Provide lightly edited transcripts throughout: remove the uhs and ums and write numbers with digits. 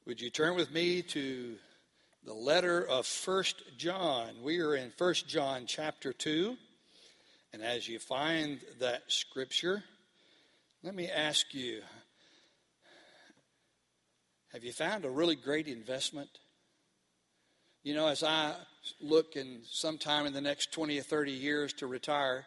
Would you turn with me to the letter of 1 John? We are in 1 John chapter 2. And as you find that scripture, let me ask you, have you found a really great investment? You know, as I look in sometime in the next 20 or 30 years to retire,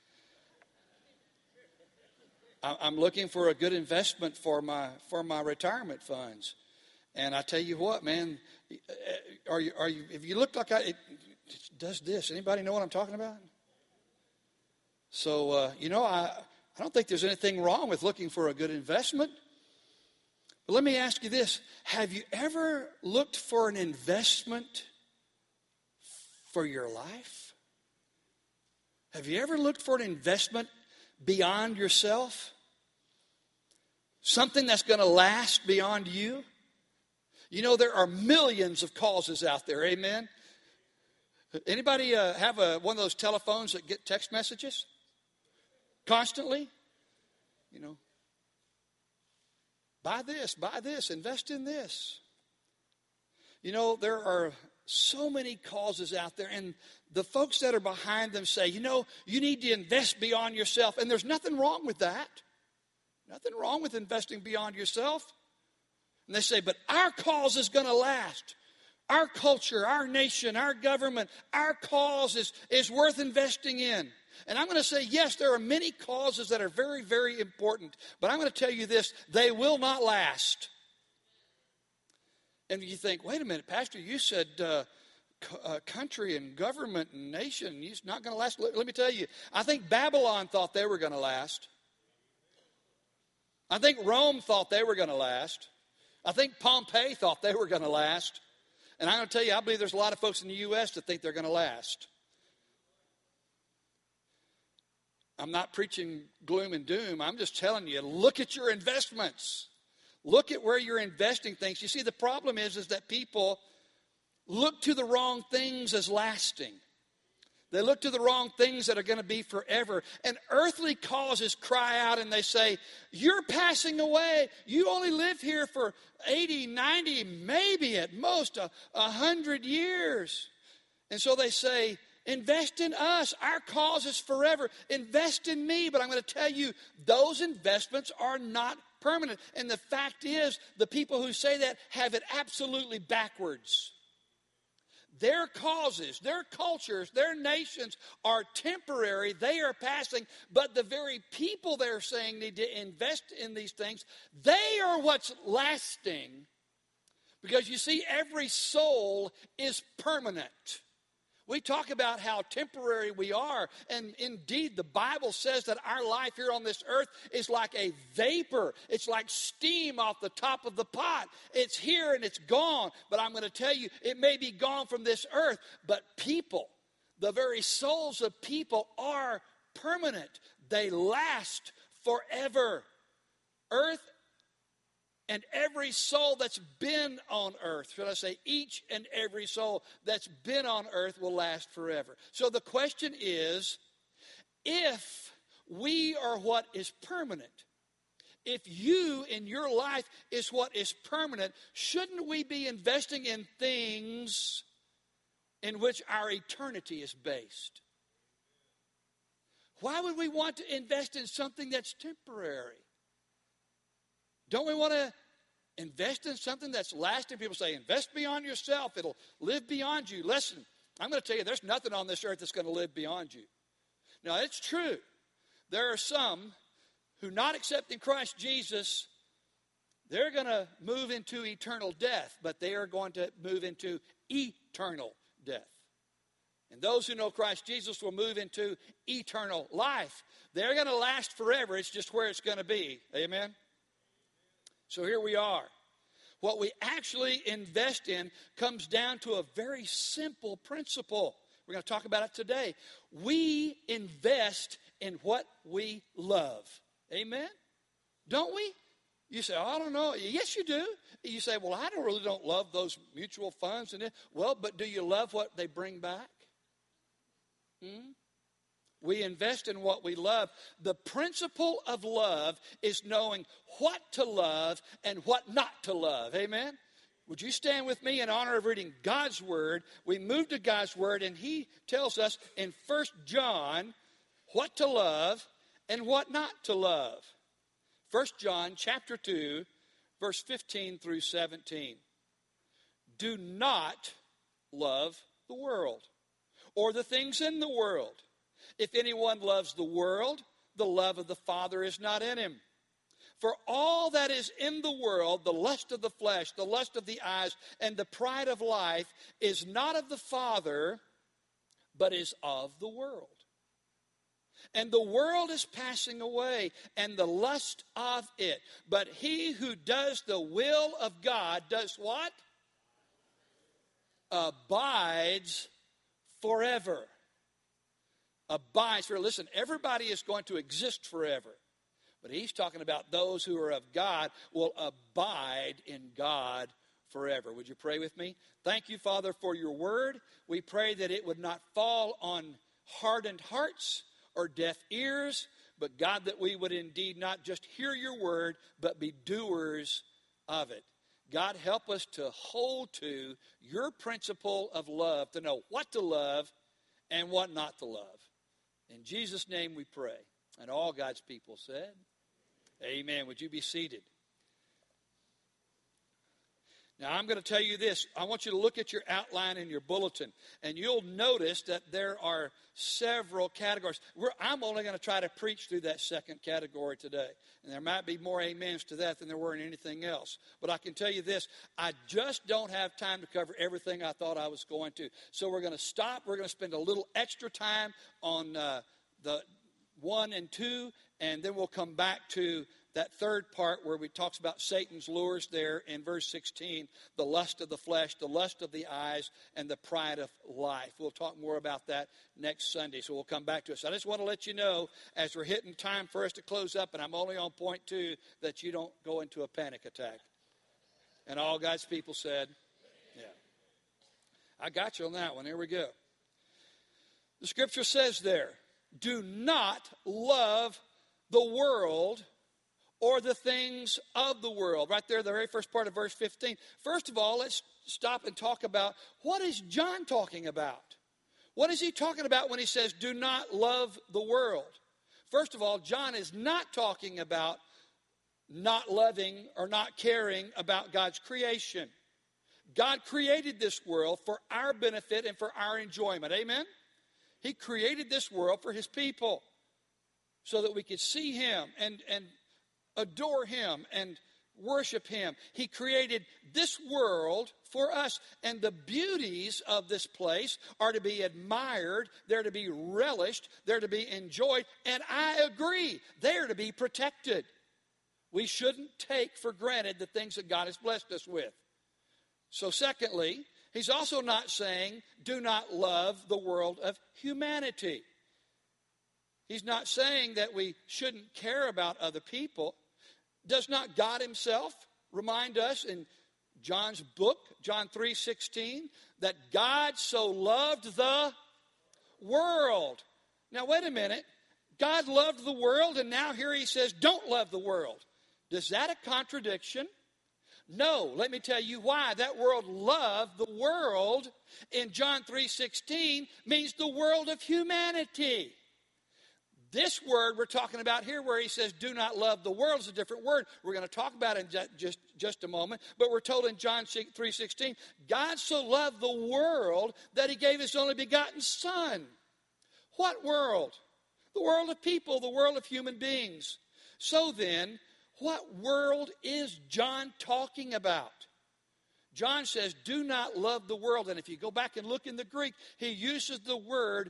I'm looking for a good investment for my retirement funds. And I tell you what, man, if you look like it does this. Anybody know what I'm talking about? So, I don't think there's anything wrong with looking for a good investment. But let me ask you this. Have you ever looked for an investment for your life? Have you ever looked for an investment beyond yourself? Something that's going to last beyond you? You know, there are millions of causes out there, amen? Anybody have one of those telephones that get text messages constantly? You know, buy this, invest in this. You know, there are so many causes out there, and the folks that are behind them say, you know, you need to invest beyond yourself, and there's nothing wrong with that. Nothing wrong with investing beyond yourself. And they say, but our cause is going to last. Our culture, our nation, our government, our cause is worth investing in. And I'm going to say, yes, there are many causes that are very, very important. But I'm going to tell you this, they will not last. And you think, wait a minute, Pastor, you said country and government and nation, it's not going to last. Let me tell you, I think Babylon thought they were going to last. I think Rome thought they were going to last. I think Pompeii thought they were going to last. And I'm going to tell you, I believe there's a lot of folks in the U.S. that think they're going to last. I'm not preaching gloom and doom. I'm just telling you, look at your investments. Look at where you're investing things. You see, the problem is that people look to the wrong things as lasting. They look to the wrong things that are going to be forever. And earthly causes cry out and they say, you're passing away. You only live here for 80, 90, maybe at most 100 years. And so they say, invest in us. Our cause is forever. Invest in me. But I'm going to tell you, those investments are not permanent. And the fact is, the people who say that have it absolutely backwards. Their causes, their cultures, their nations are temporary. They are passing. But the very people they're saying need to invest in these things, they are what's lasting. Because you see, every soul is permanent. We talk about how temporary we are. And indeed, the Bible says that our life here on this earth is like a vapor. It's like steam off the top of the pot. It's here and it's gone. But I'm going to tell you, it may be gone from this earth. But people, the very souls of people are permanent. They last forever. Earth and every soul that's been on earth, should I say, each and every soul that's been on earth will last forever. So the question is, if we are what is permanent, if you in your life is what is permanent, shouldn't we be investing in things in which our eternity is based? Why would we want to invest in something that's temporary? Don't we want to invest in something that's lasting? People say, invest beyond yourself. It'll live beyond you. Listen, I'm going to tell you, there's nothing on this earth that's going to live beyond you. Now, it's true. There are some who, not accepting Christ Jesus, they're going to move into eternal death, but they are going to move into eternal death. And those who know Christ Jesus will move into eternal life. They're going to last forever. It's just where it's going to be. Amen? So here we are. What we actually invest in comes down to a very simple principle. We're going to talk about it today. We invest in what we love. Amen? Don't we? You say, oh, I don't know. Yes, you do. You say, well, I don't love those mutual funds. Well, but do you love what they bring back? We invest in what we love. The principle of love is knowing what to love and what not to love. Amen? Would you stand with me in honor of reading God's Word? We move to God's Word, and He tells us in 1 John what to love and what not to love. 1 John chapter 2, verse 15 through 17. Do not love the world or the things in the world. If anyone loves the world, the love of the Father is not in him. For all that is in the world, the lust of the flesh, the lust of the eyes, and the pride of life, is not of the Father, but is of the world. And the world is passing away, and the lust of it. But he who does the will of God does what? Abides forever. Abides forever. Listen, everybody is going to exist forever. But he's talking about those who are of God will abide in God forever. Would you pray with me? Thank you, Father, for your word. We pray that it would not fall on hardened hearts or deaf ears, but God, that we would indeed not just hear your word, but be doers of it. God, help us to hold to your principle of love, to know what to love and what not to love. In Jesus' name we pray. And all God's people said, amen. Would you be seated? Now, I'm going to tell you this. I want you to look at your outline in your bulletin, and you'll notice that there are several categories. I'm only going to try to preach through that second category today, and there might be more amens to that than there were in anything else. But I can tell you this. I just don't have time to cover everything I thought I was going to. So we're going to stop. We're going to spend a little extra time on the 1 and 2, and then we'll come back to that third part where we talks about Satan's lures there in verse 16, the lust of the flesh, the lust of the eyes, and the pride of life. We'll talk more about that next Sunday, so we'll come back to it. So I just want to let you know, as we're hitting time for us to close up, and I'm only on point 2, that you don't go into a panic attack. And all God's people said, yeah. I got you on that one. Here we go. The scripture says there, do not love the world or the things of the world. Right there, the very first part of verse 15. First of all, let's stop and talk about, what is John talking about? What is he talking about when he says, do not love the world? First of all, John is not talking about not loving or not caring about God's creation. God created this world for our benefit and for our enjoyment. Amen? He created this world for his people so that we could see him and adore him and worship him. He created this world for us, and the beauties of this place are to be admired, they're to be relished, they're to be enjoyed, and I agree, they're to be protected. We shouldn't take for granted the things that God has blessed us with. So secondly, he's also not saying do not love the world of humanity. He's not saying that we shouldn't care about other people. Does not God himself remind us in John's book, John 3:16, that God so loved the world? Now, wait a minute. God loved the world, and now here he says, don't love the world. Is that a contradiction? No. Let me tell you why. That word love, the world, in John 3:16, means the world of humanity. This word we're talking about here where he says do not love the world is a different word. We're going to talk about it in just a moment. But we're told in John 3:16, God so loved the world that he gave his only begotten Son. What world? The world of people, the world of human beings. So then, what world is John talking about? John says do not love the world. And if you go back and look in the Greek, he uses the word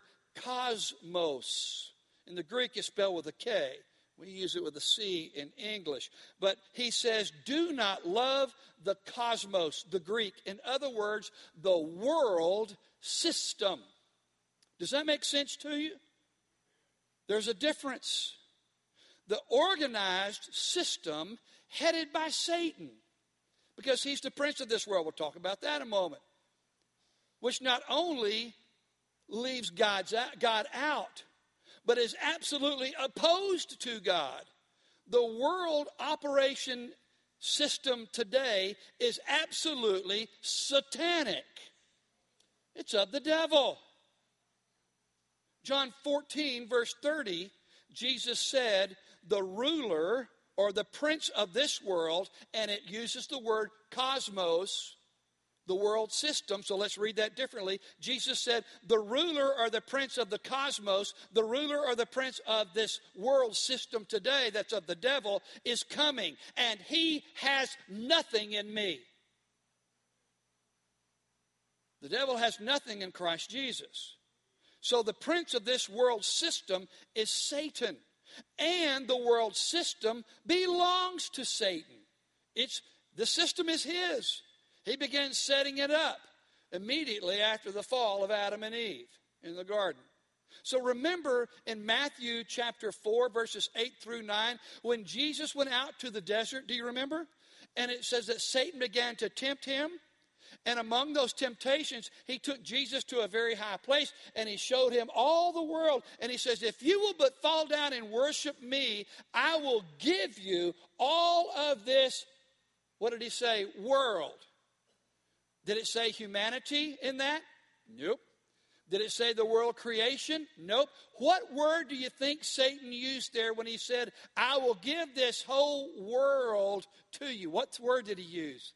cosmos. In the Greek, it's spelled with a K. We use it with a C in English. But he says, do not love the cosmos, the Greek. In other words, the world system. Does that make sense to you? There's a difference. The organized system headed by Satan, because he's the prince of this world. We'll talk about that in a moment. Which not only leaves God out, but is absolutely opposed to God. The world operation system today is absolutely satanic. It's of the devil. John 14, verse 30, Jesus said, the ruler or the prince of this world, and it uses the word cosmos, the world system. So let's read that differently. Jesus said, the ruler or the prince of the cosmos, the ruler or the prince of this world system today that's of the devil is coming, and he has nothing in me. The devil has nothing in Christ Jesus. So the prince of this world system is Satan. And the world system belongs to Satan. The system is his. He began setting it up immediately after the fall of Adam and Eve in the garden. So remember in Matthew chapter 4, verses 8 through 9, when Jesus went out to the desert, do you remember? And it says that Satan began to tempt him. And among those temptations, he took Jesus to a very high place and he showed him all the world. And he says, if you will but fall down and worship me, I will give you all of this, what did he say, world. Did it say humanity in that? Nope. Did it say the world creation? Nope. What word do you think Satan used there when he said, I will give this whole world to you? What word did he use?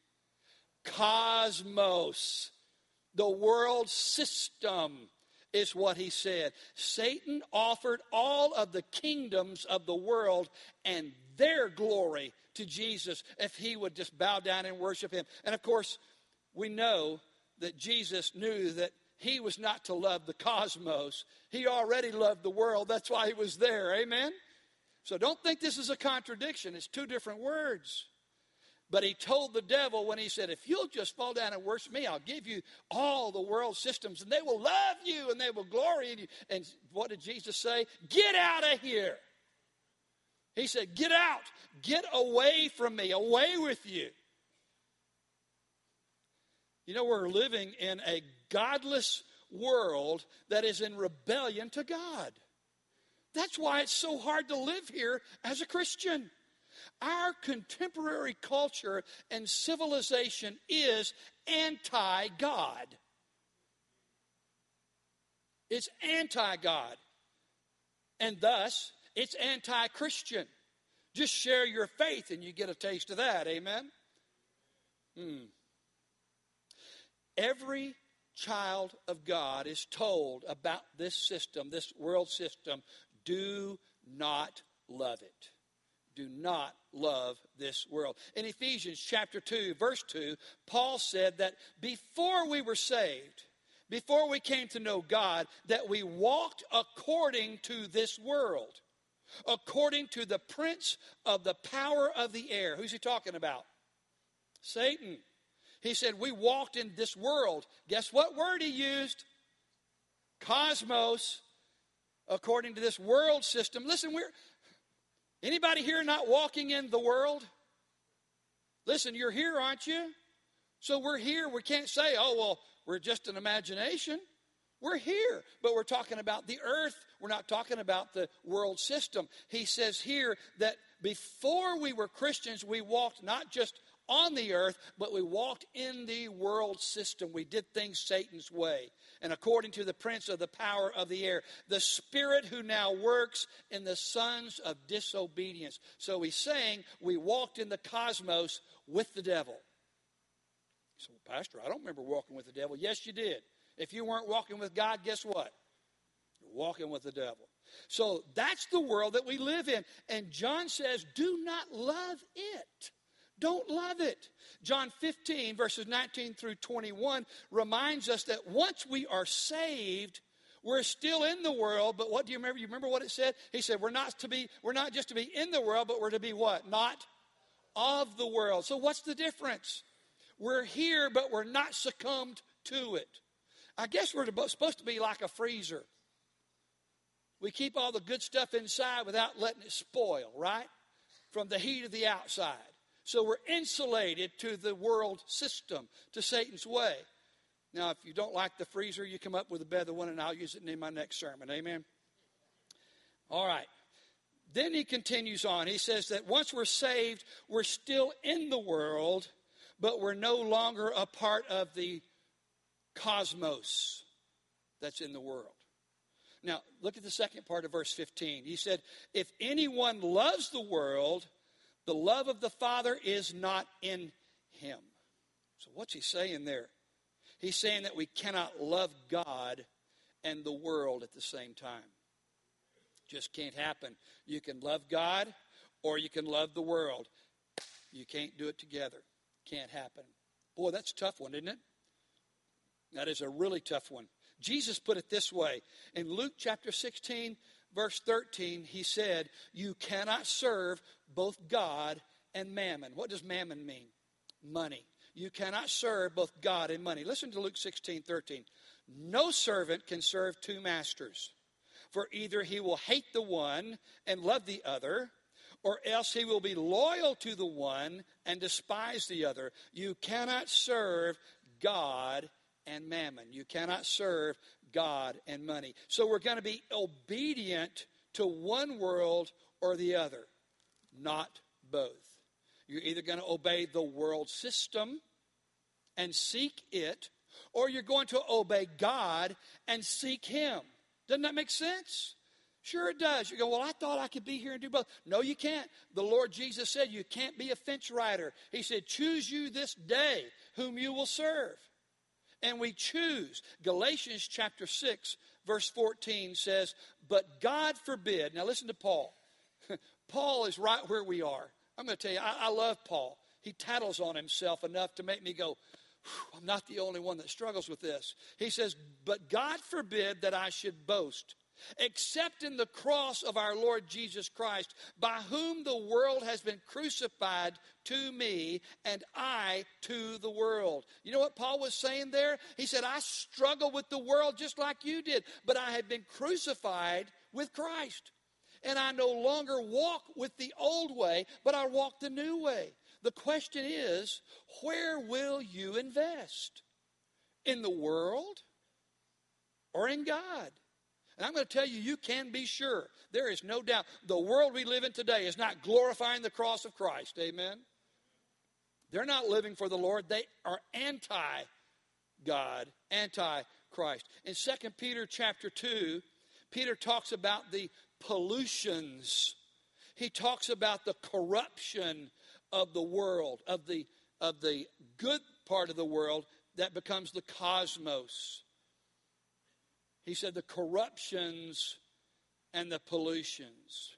Cosmos. The world system is what he said. Satan offered all of the kingdoms of the world and their glory to Jesus if he would just bow down and worship him. And of course, we know that Jesus knew that he was not to love the cosmos. He already loved the world. That's why he was there. Amen? So don't think this is a contradiction. It's two different words. But he told the devil when he said, if you'll just fall down and worship me, I'll give you all the world systems and they will love you and they will glory in you. And what did Jesus say? Get out of here. He said, get out. Get away from me. Away with you. You know, we're living in a godless world that is in rebellion to God. That's why it's so hard to live here as a Christian. Our contemporary culture and civilization is anti-God. It's anti-God. And thus, it's anti-Christian. Just share your faith and you get a taste of that. Amen? Every child of God is told about this system, this world system. Do not love it. Do not love this world. In Ephesians chapter 2, verse 2, Paul said that before we were saved, before we came to know God, that we walked according to this world, according to the prince of the power of the air. Who's he talking about? Satan. He said we walked in this world. Guess what word he used? Cosmos, according to this world system. Listen, anybody here not walking in the world? Listen, you're here, aren't you? So we're here. We can't say, oh, well, we're just an imagination. We're here, but we're talking about the earth. We're not talking about the world system. He says here that before we were Christians, we walked not just on the earth, but we walked in the world system. We did things Satan's way. And according to the prince of the power of the air, the spirit who now works in the sons of disobedience. So he's saying we walked in the cosmos with the devil. So, Pastor, I don't remember walking with the devil. Yes, you did. If you weren't walking with God, guess what? You're walking with the devil. So that's the world that we live in. And John says, do not love it. Don't love it. John 15, verses 19 through 21 reminds us that once we are saved, we're still in the world. But what do you remember? You remember what it said? He said, we're not just to be in the world, but we're to be what? Not of the world. So what's the difference? We're here, but we're not succumbed to it. I guess we're supposed to be like a freezer. We keep all the good stuff inside without letting it spoil, right? From the heat of the outside. So we're insulated to the world system, to Satan's way. Now, if you don't like the freezer, you come up with a better one, and I'll use it in my next sermon. Amen? All right. Then he continues on. He says that once we're saved, we're still in the world, but we're no longer a part of the cosmos that's in the world. Now, look at the second part of verse 15. He said, if anyone loves the world, the love of the Father is not in him. So what's he saying there? He's saying that we cannot love God and the world at the same time. Just can't happen. You can love God or you can love the world. You can't do it together. Can't happen. Boy, that's a tough one, isn't it? That is a really tough one. Jesus put it this way. In Luke chapter 16, verse 13, he said, you cannot serve both God and mammon. What does mammon mean? Money. You cannot serve both God and money. Listen to Luke 16:13. No servant can serve two masters. For either he will hate the one and love the other, or else he will be loyal to the one and despise the other. You cannot serve God and mammon. You cannot serve God and money. So we're going to be obedient to one world or the other, not both. You're either going to obey the world system and seek it, or you're going to obey God and seek him. Doesn't that make sense? Sure it does. You go, well, I thought I could be here and do both. No, you can't. The Lord Jesus said you can't be a fence rider. He said, choose you this day whom you will serve. And we choose. Galatians chapter 6, verse 14 says, but God forbid. Now listen to Paul. Paul is right where we are. I'm going to tell you, I love Paul. He tattles on himself enough to make me go, I'm not the only one that struggles with this. He says, but God forbid that I should boast, except in the cross of our Lord Jesus Christ, by whom the world has been crucified to me, and I to the world. You know what Paul was saying there? He said, I struggle with the world just like you did, but I have been crucified with Christ. And I no longer walk with the old way, but I walk the new way. The question is, where will you invest? In the world or in God? And I'm going to tell you, you can be sure. There is no doubt. The world we live in today is not glorifying the cross of Christ. Amen? They're not living for the Lord. They are anti-God, anti-Christ. In 2 Peter chapter 2, Peter talks about the pollutions. He talks about the corruption of the world, of the good part of the world that becomes the cosmos. He said the corruptions and the pollutions.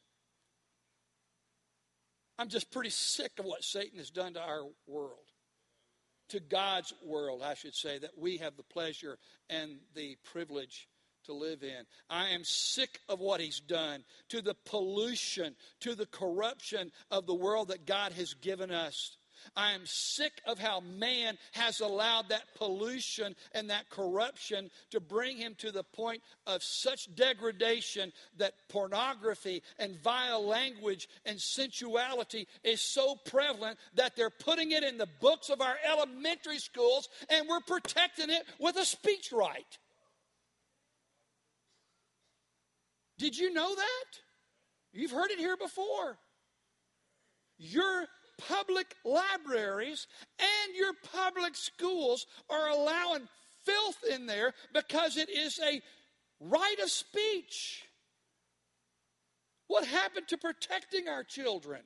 I'm just pretty sick of what Satan has done to our world. To God's world, I should say, that we have the pleasure and the privilege to live in. I am sick of what he's done to the pollution, to the corruption of the world that God has given us. I am sick of how man has allowed that pollution and that corruption to bring him to the point of such degradation that pornography and vile language and sensuality is so prevalent that they're putting it in the books of our elementary schools and we're protecting it with a speech right. Did you know that? You've heard it here before. Your public libraries and your public schools are allowing filth in there because it is a right of speech. What happened to protecting our children?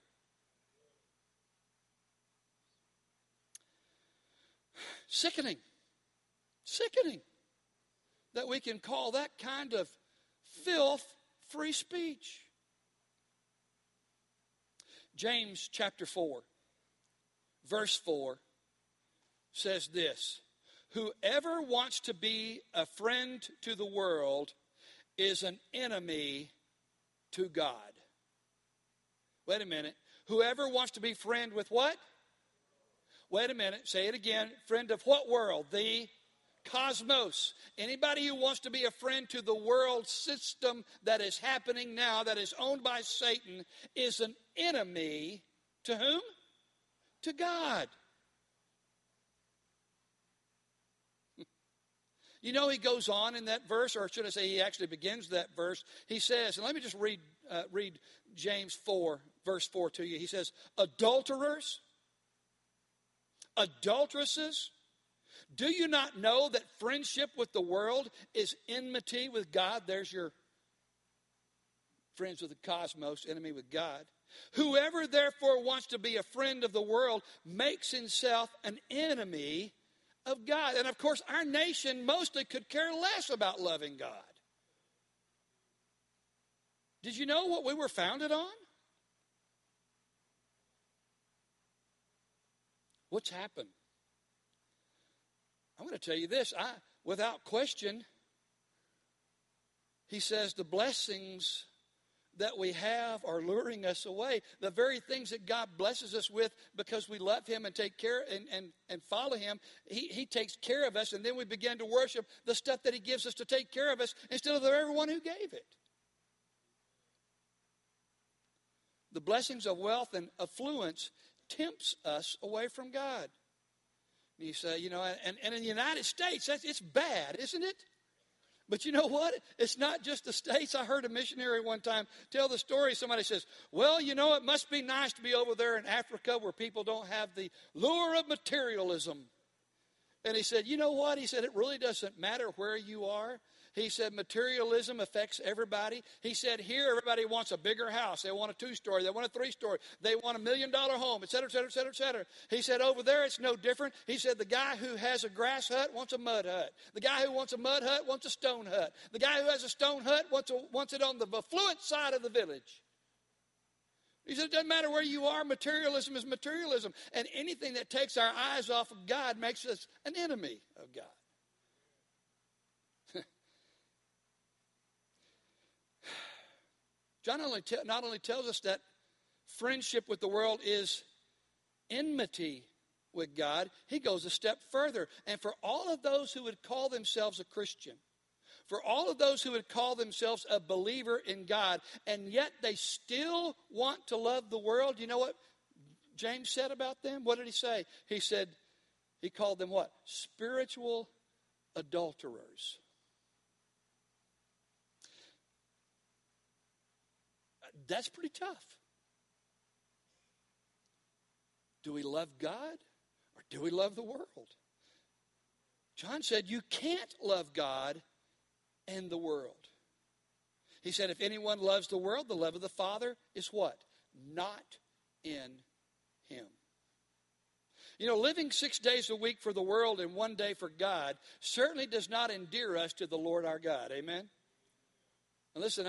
Sickening. Sickening that we can call that kind of filth free speech. James chapter 4, verse 4 says this: whoever wants to be a friend to the world is an enemy to God. Wait a minute. Whoever wants to be friend with what? Wait a minute. Say it again. Friend of what world? The cosmos. Anybody who wants to be a friend to the world system that is happening now, that is owned by Satan, is an enemy to whom? To God. You know, he goes on in that verse, or should I say he actually begins that verse. He says, and let me just read James 4, verse 4 to you. He says, adulterers, adulteresses, do you not know that friendship with the world is enmity with God? There's your friends with the cosmos, enemy with God. Whoever therefore wants to be a friend of the world makes himself an enemy of God. And of course, our nation mostly could care less about loving God. Did you know what we were founded on? What's happened? I'm going to tell you this. Without question, he says the blessings that we have are luring us away. The very things that God blesses us with because we love him and take care and follow him, he takes care of us, and then we begin to worship the stuff that he gives us to take care of us instead of the very one who gave it. The blessings of wealth and affluence tempts us away from God. And you say, and in the United States, it's bad, isn't it? But you know what? It's not just the States. I heard a missionary one time tell the story. Somebody says, well, it must be nice to be over there in Africa where people don't have the lure of materialism. And he said, you know what? He said, it really doesn't matter where you are. He said, materialism affects everybody. He said, here, everybody wants a bigger house. They want a 2-story. They want a 3-story. They want $1 million home, et cetera, et cetera, et cetera, et cetera. He said, over there, it's no different. He said, the guy who has a grass hut wants a mud hut. The guy who wants a mud hut wants a stone hut. The guy who has a stone hut wants it on the affluent side of the village. He said, it doesn't matter where you are. Materialism is materialism. And anything that takes our eyes off of God makes us an enemy of God. John not only tells us that friendship with the world is enmity with God, he goes a step further. And for all of those who would call themselves a Christian, for all of those who would call themselves a believer in God, and yet they still want to love the world, you know what James said about them? What did he say? He called them what? Spiritual adulterers. That's pretty tough. Do we love God or do we love the world? John said you can't love God and the world. He said if anyone loves the world, the love of the Father is what? Not in him. Living 6 days a week for the world and 1 day for God certainly does not endear us to the Lord our God. Amen? And listen,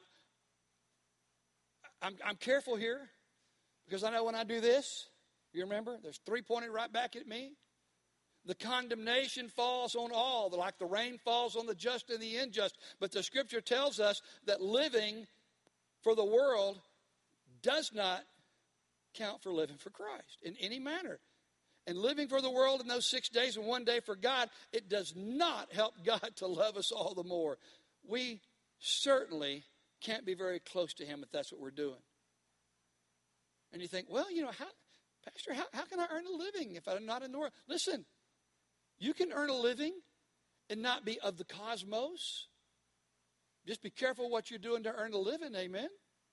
I'm careful here because I know when I do this, you remember, there's 3 pointed right back at me. The condemnation falls on all, like the rain falls on the just and the unjust. But the scripture tells us that living for the world does not count for living for Christ in any manner. And living for the world in those 6 days and 1 day for God, it does not help God to love us all the more. We certainly can't be very close to him if that's what we're doing. And you think, well, Pastor, how can I earn a living if I'm not in the world? Listen, you can earn a living and not be of the cosmos. Just be careful what you're doing to earn a living, amen?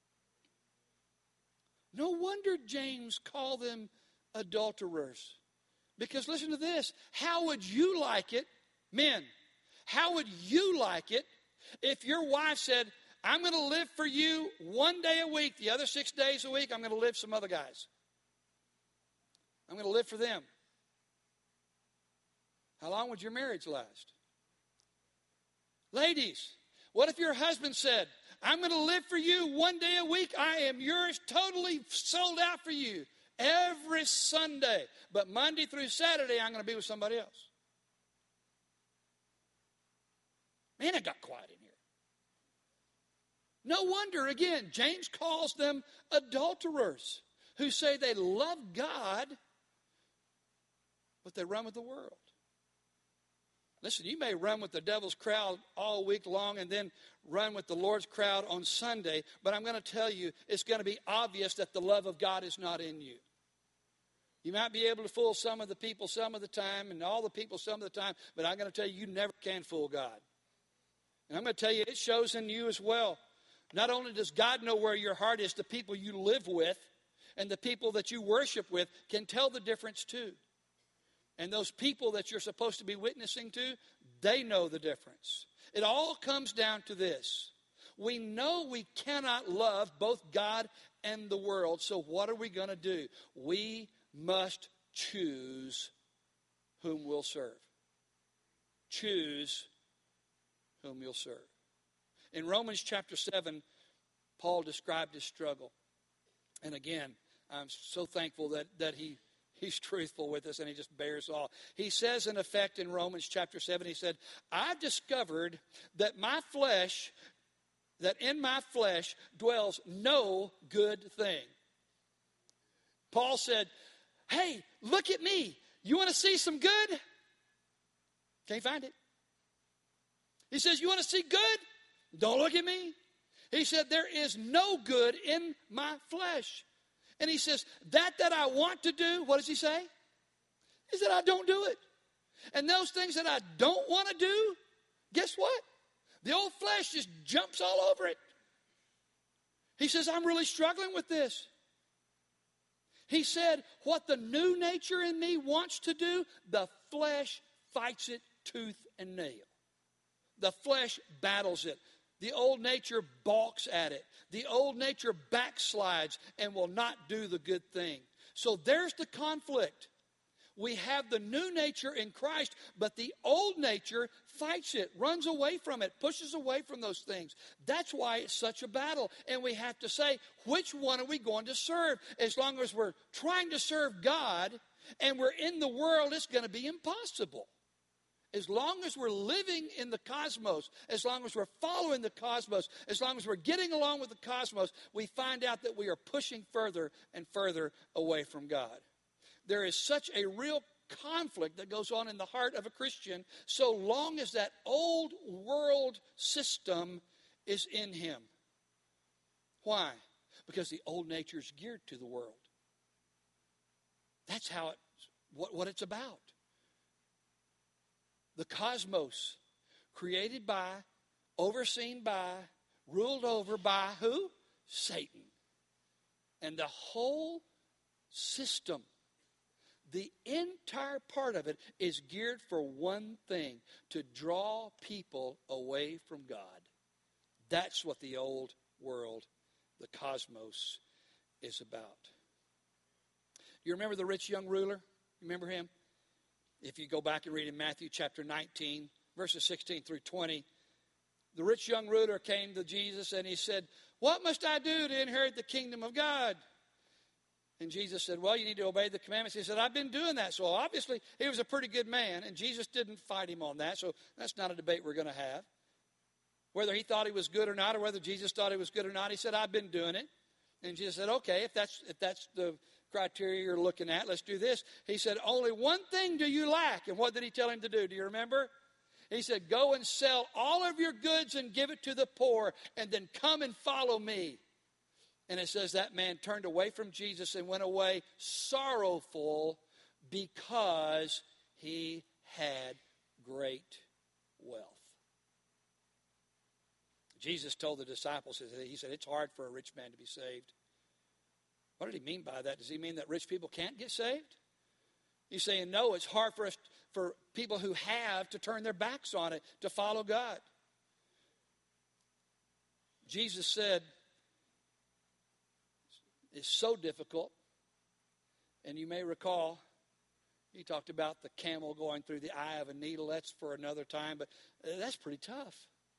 No wonder James called them adulterers. Because listen to this, how would you like it, men, how would you like it if your wife said, I'm going to live for you 1 day a week. The other 6 days a week, I'm going to live some other guys. I'm going to live for them. How long would your marriage last? Ladies, what if your husband said, I'm going to live for you 1 day a week. I am yours, totally sold out for you every Sunday. But Monday through Saturday, I'm going to be with somebody else. Man, it got quiet in here. No wonder, again, James calls them adulterers who say they love God, but they run with the world. Listen, you may run with the devil's crowd all week long and then run with the Lord's crowd on Sunday, but I'm going to tell you, it's going to be obvious that the love of God is not in you. You might be able to fool some of the people some of the time and all the people some of the time, but I'm going to tell you, you never can fool God. And I'm going to tell you, it shows in you as well. Not only does God know where your heart is, the people you live with and the people that you worship with can tell the difference too. And those people that you're supposed to be witnessing to, they know the difference. It all comes down to this. We know we cannot love both God and the world, so what are we going to do? We must choose whom we'll serve. Choose whom you'll serve. In Romans chapter 7, Paul described his struggle. And again, I'm so thankful that he's truthful with us and he just bears all. He says in effect in Romans chapter 7, he said, I've discovered that in my flesh dwells no good thing. Paul said, hey, look at me. You want to see some good? Can't find it. He says, you want to see good? Don't look at me. He said, there is no good in my flesh. And he says, that I want to do, what does he say? He said, I don't do it. And those things that I don't want to do, guess what? The old flesh just jumps all over it. He says, I'm really struggling with this. He said, what the new nature in me wants to do, the flesh fights it tooth and nail. The flesh battles it. The old nature balks at it. The old nature backslides and will not do the good thing. So there's the conflict. We have the new nature in Christ, but the old nature fights it, runs away from it, pushes away from those things. That's why it's such a battle. And we have to say, which one are we going to serve? As long as we're trying to serve God and we're in the world, it's going to be impossible. As long as we're living in the cosmos, as long as we're following the cosmos, as long as we're getting along with the cosmos, we find out that we are pushing further and further away from God. There is such a real conflict that goes on in the heart of a Christian so long as that old world system is in him. Why? Because the old nature is geared to the world. That's how what it's about. The cosmos, created by, overseen by, ruled over by who? Satan. And the whole system, the entire part of it is geared for one thing, to draw people away from God. That's what the old world, the cosmos, is about. You remember the rich young ruler? You remember him? If you go back and read in Matthew chapter 19, verses 16 through 20, the rich young ruler came to Jesus and he said, what must I do to inherit the kingdom of God? And Jesus said, well, you need to obey the commandments. He said, I've been doing that. So obviously he was a pretty good man, and Jesus didn't fight him on that. So that's not a debate we're going to have. Whether he thought he was good or not, or whether Jesus thought he was good or not, he said, I've been doing it. And Jesus said, okay, if that's the criteria you're looking at, let's do this. He said, only one thing do you lack. And what did he tell him to do? Do you remember? He said, go and sell all of your goods and give it to the poor, and then come and follow me. And it says that man turned away from Jesus and went away sorrowful because he had great wealth. Jesus told the disciples, he said, it's hard for a rich man to be saved. What did he mean by that? Does he mean that rich people can't get saved? He's saying, no, it's hard for people who have to turn their backs on it to follow God. Jesus said, it's so difficult. And you may recall, he talked about the camel going through the eye of a needle. That's for another time, but that's pretty tough.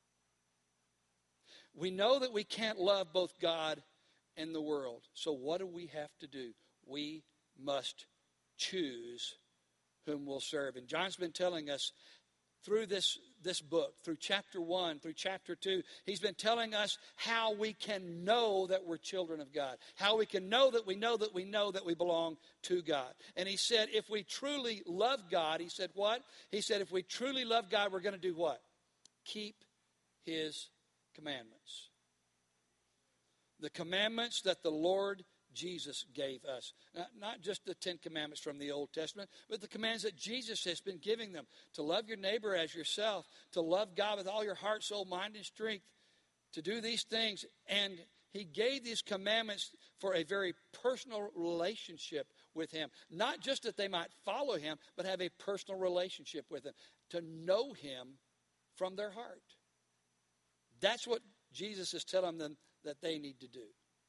We know that we can't love both God and the world. So what do we have to do? We must choose whom we'll serve. And John's been telling us through this book, through chapter 1, through chapter 2, he's been telling us how we can know that we're children of God. How we can know that we know that we know that we belong to God. And he said, if we truly love God, he said what? He said, if we truly love God, we're going to do what? Keep his commandments. The commandments that the Lord Jesus gave us. Not just the 10 commandments from the Old Testament, but the commands that Jesus has been giving them. To love your neighbor as yourself, to love God with all your heart, soul, mind, and strength, to do these things. And he gave these commandments for a very personal relationship with him. Not just that they might follow him, but have a personal relationship with him. To know him from their heart. That's what Jesus is telling them that they need to do.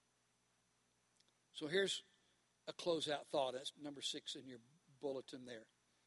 So here's a closeout thought. That's number 6 in your bulletin there.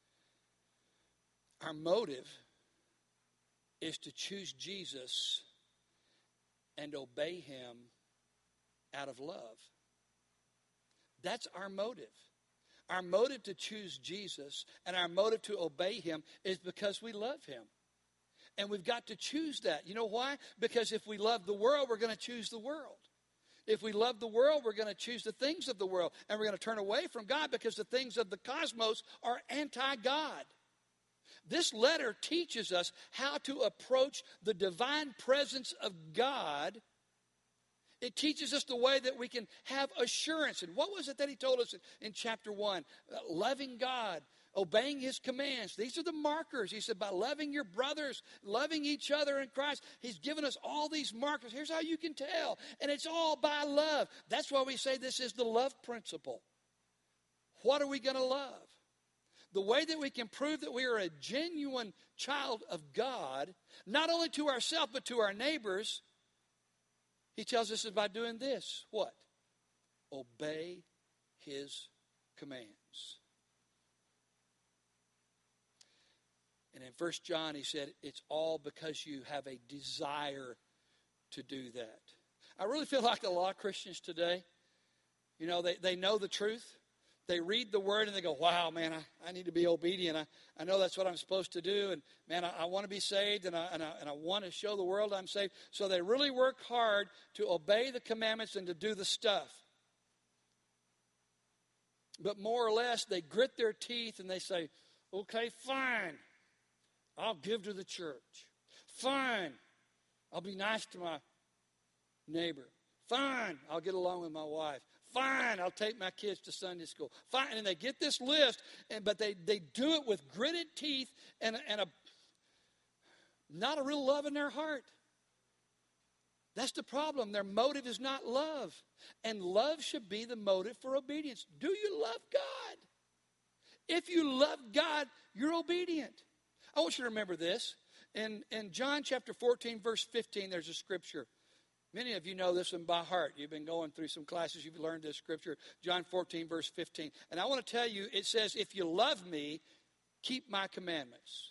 Our motive is to choose Jesus and obey him out of love. That's our motive. Our motive to choose Jesus and our motive to obey him is because we love him. And we've got to choose that. You know why? Because if we love the world, we're going to choose the world. If we love the world, we're going to choose the things of the world. And we're going to turn away from God because the things of the cosmos are anti-God. This letter teaches us how to approach the divine presence of God. It teaches us the way that we can have assurance. And what was it that he told us in chapter 1? Loving God, obeying his commands. These are the markers. He said, by loving your brothers, loving each other in Christ. He's given us all these markers. Here's how you can tell. And it's all by love. That's why we say this is the love principle. What are we going to love? The way that we can prove that we are a genuine child of God, not only to ourselves, but to our neighbors, he tells us is by doing this. What? Obey his commands. And in 1 John, he said, it's all because you have a desire to do that. I really feel like a lot of Christians today, you know, they know the truth. They read the word and they go, wow, man, I need to be obedient. I know that's what I'm supposed to do. And, man, I want to be saved and I want to show the world I'm saved. So they really work hard to obey the commandments and to do the stuff. But more or less, they grit their teeth and they say, okay, fine. I'll give to the church. Fine. I'll be nice to my neighbor. Fine. I'll get along with my wife. Fine. I'll take my kids to Sunday school. Fine. And they get this list, but they do it with gritted teeth and not a real love in their heart. That's the problem. Their motive is not love. And love should be the motive for obedience. Do you love God? If you love God, you're obedient. I want you to remember this. In John chapter 14, verse 15, there's a scripture. Many of you know this one by heart. You've been going through some classes. You've learned this scripture. John 14, verse 15. And I want to tell you, it says, if you love me, keep my commandments.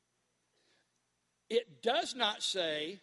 It does not say,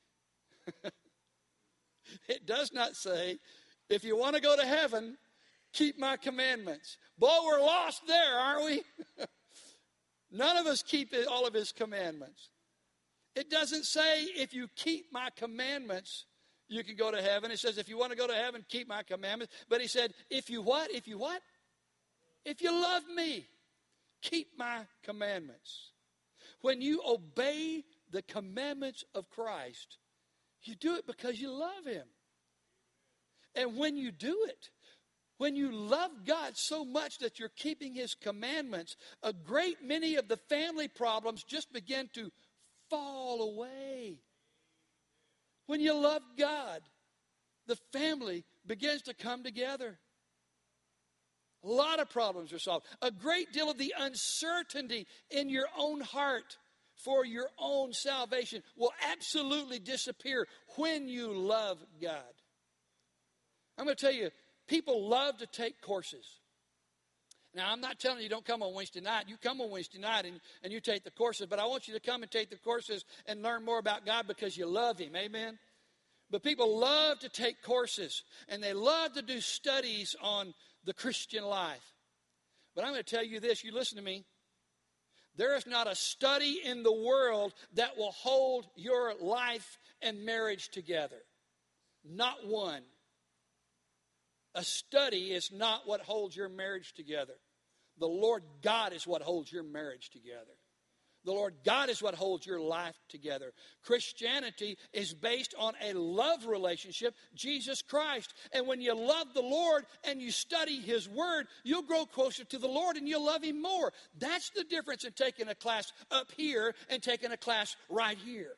if you want to go to heaven, keep my commandments. Boy, we're lost there, aren't we? None of us keep all of his commandments. It doesn't say if you keep my commandments, you can go to heaven. It says if you want to go to heaven, keep my commandments. But he said, if you what? If you what? If you love me, keep my commandments. When you obey the commandments of Christ, you do it because you love him. And when you do it, when you love God so much that you're keeping his commandments, a great many of the family problems just begin to fall away. When you love God, the family begins to come together. A lot of problems are solved. A great deal of the uncertainty in your own heart for your own salvation will absolutely disappear when you love God. I'm going to tell you, people love to take courses. Now, I'm not telling you don't come on Wednesday night. You come on Wednesday night and you take the courses. But I want you to come and take the courses and learn more about God because you love him. Amen? But people love to take courses. And they love to do studies on the Christian life. But I'm going to tell you this. You listen to me. There is not a study in the world that will hold your life and marriage together. Not one. A study is not what holds your marriage together. The Lord God is what holds your marriage together. The Lord God is what holds your life together. Christianity is based on a love relationship, Jesus Christ. And when you love the Lord and you study His Word, you'll grow closer to the Lord and you'll love Him more. That's the difference in taking a class up here and taking a class right here.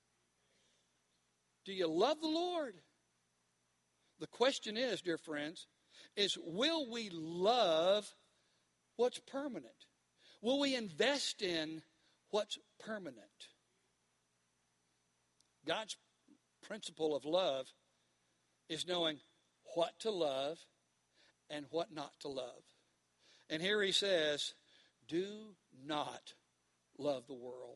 Do you love the Lord? The question is, dear friends, is will we love what's permanent? Will we invest in what's permanent? God's principle of love is knowing what to love and what not to love. And here He says, do not love the world.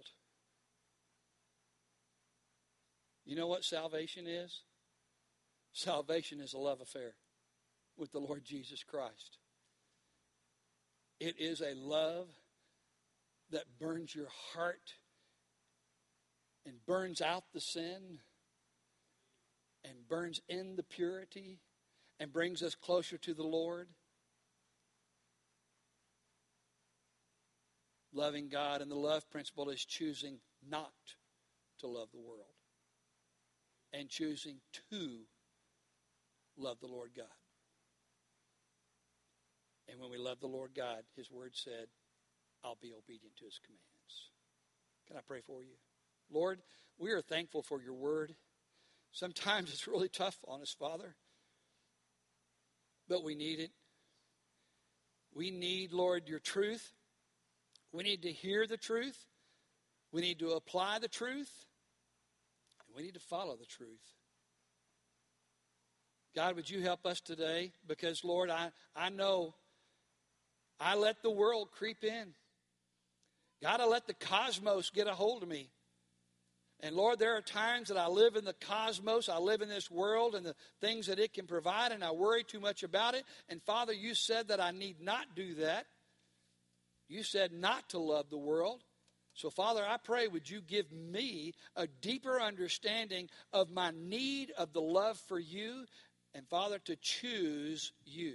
You know what salvation is? Salvation is a love affair with the Lord Jesus Christ. It is a love that burns your heart and burns out the sin and burns in the purity and brings us closer to the Lord. Loving God, and the love principle is choosing not to love the world and choosing to love the Lord God. And when we love the Lord God, His Word said, I'll be obedient to His commands. Can I pray for you? Lord, we are thankful for your Word. Sometimes it's really tough on us, Father. But we need it. We need, Lord, your truth. We need to hear the truth. We need to apply the truth. And we need to follow the truth. God, would you help us today? Because, Lord, I know I let the world creep in. God, I let the cosmos get a hold of me. And, Lord, there are times that I live in the cosmos, I live in this world and the things that it can provide, and I worry too much about it. And, Father, you said that I need not do that. You said not to love the world. So, Father, I pray, would you give me a deeper understanding of my need of the love for you, and, Father, to choose you.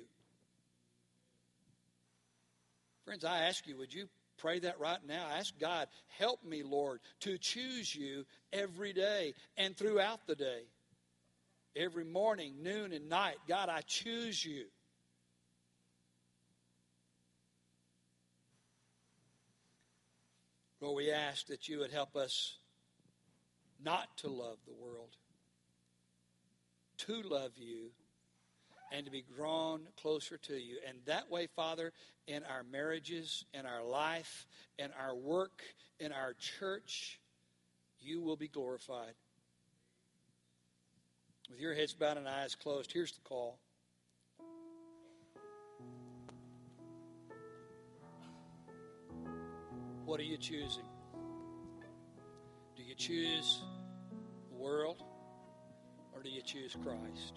Friends, I ask you, would you pray that right now? Ask God, help me, Lord, to choose you every day and throughout the day. Every morning, noon, and night, God, I choose you. Lord, we ask that you would help us not to love the world, to love you, and to be drawn closer to you. And that way, Father, in our marriages, in our life, in our work, in our church, you will be glorified. With your heads bowed and eyes closed, here's the call. What are you choosing? Do you choose the world, or do you choose Christ?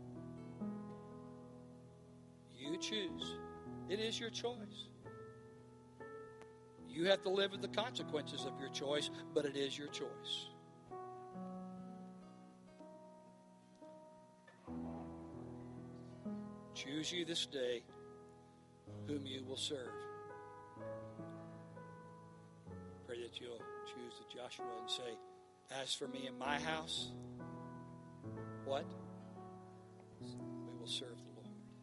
You choose. It is your choice. You have to live with the consequences of your choice, but it is your choice. Choose you this day whom you will serve. Pray that you'll choose the Joshua and say, as for me and my house, what? We will serve the